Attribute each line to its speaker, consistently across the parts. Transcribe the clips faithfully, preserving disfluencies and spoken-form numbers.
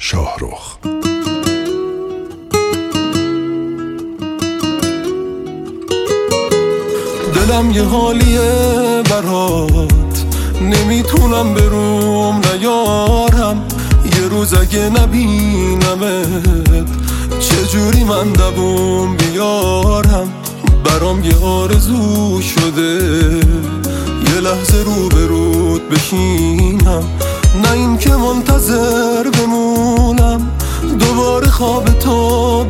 Speaker 1: شاهرخ.
Speaker 2: دلم یه حالیه برات، نمیتونم بروم نیارم. یه روز اگه نبینمت چجوری من دووم بیارم؟ برام یه آرزو شده یه لحظه رو به رود بشینم، نه این که منتظر بمونم دوباره خواب تو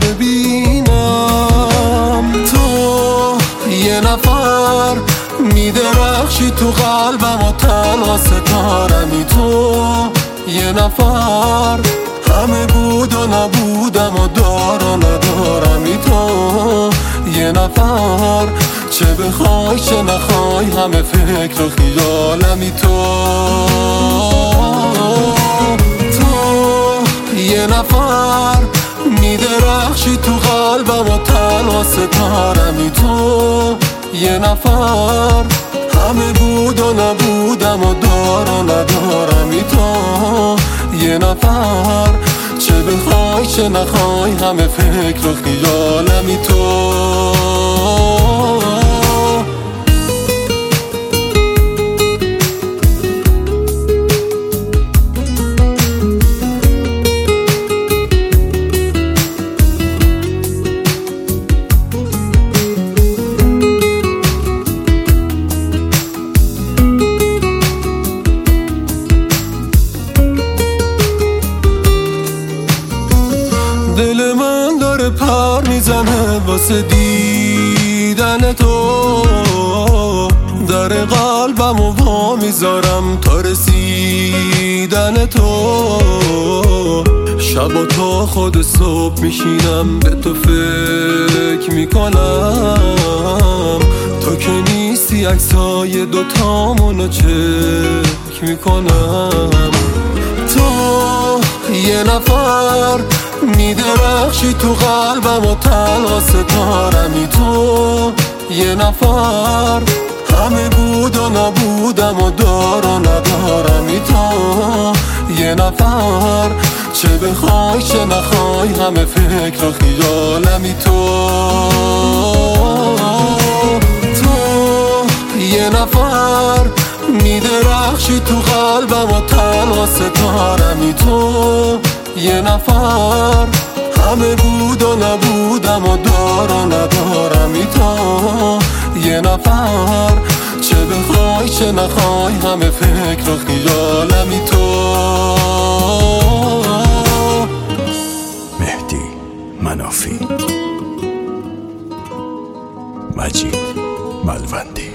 Speaker 2: ببینم. تو یه نفر میدرخشی تو قلبم و تنها ستارمی، تو یه نفر همه بود و نبودم و دار و ندارمی، تو یه نفر چه بخوای چه نخوای همه فکر و خیالمی، تو تو یه نفر میدرخشی تو قلبم و تنها ستارمی، تو یه نفر همه بود و نبودم و دار و ندارمی، تو یه نفر چه بخوای چه نخوای همه فکر و خیالمی، تو دل من داره پر میزنه واسه دیدن تو، در قلبم و وا میذارم تا رسیدن تو. شب تا خود صبح میشینم به تو فکر میکنم، تو که نیستی عکسای دوتامونو چک میکنم. تو یه نفر میدرخشی تو قلبم و تنها ستارمی، تو یه نفر همه بود و نبودم و دار و ندارمی، تو یه نفر چه بخوای چه نخوای همه فکر و خیالمی، تو تو یه نفر میدرخشی تو قلبم و تنها ستارمی، تو یه نفر همه بود و نبودم و دار و ندارمی، تو یه نفر چه بخوای چه نخوای همه فکر و خیالمی، تو
Speaker 1: مهدی منافی، مجید ملوندی.